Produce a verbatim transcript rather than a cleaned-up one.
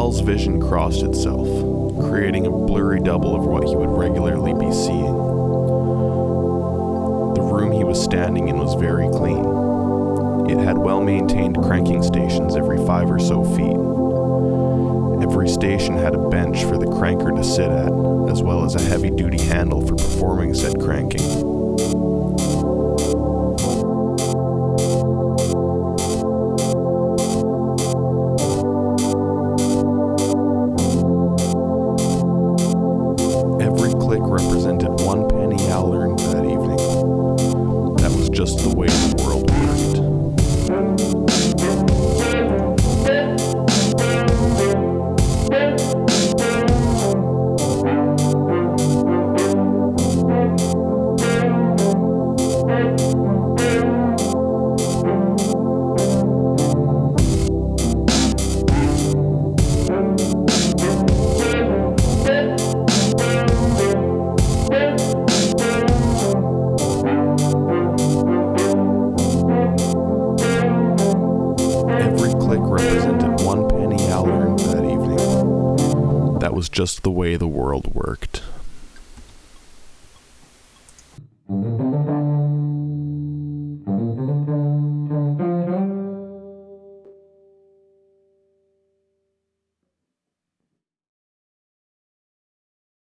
Al's vision crossed itself, creating a blurry double of what he would regularly be seeing. The room he was standing in was very clean. It had well-maintained cranking stations every five or so feet. Every station had a bench for the cranker to sit at, as well as a heavy-duty handle for performing said cranking. Every click represented one penny Al earned that evening. That was just the way the world worked. Every click represented one penny Al earned that evening. That was just the way the world worked.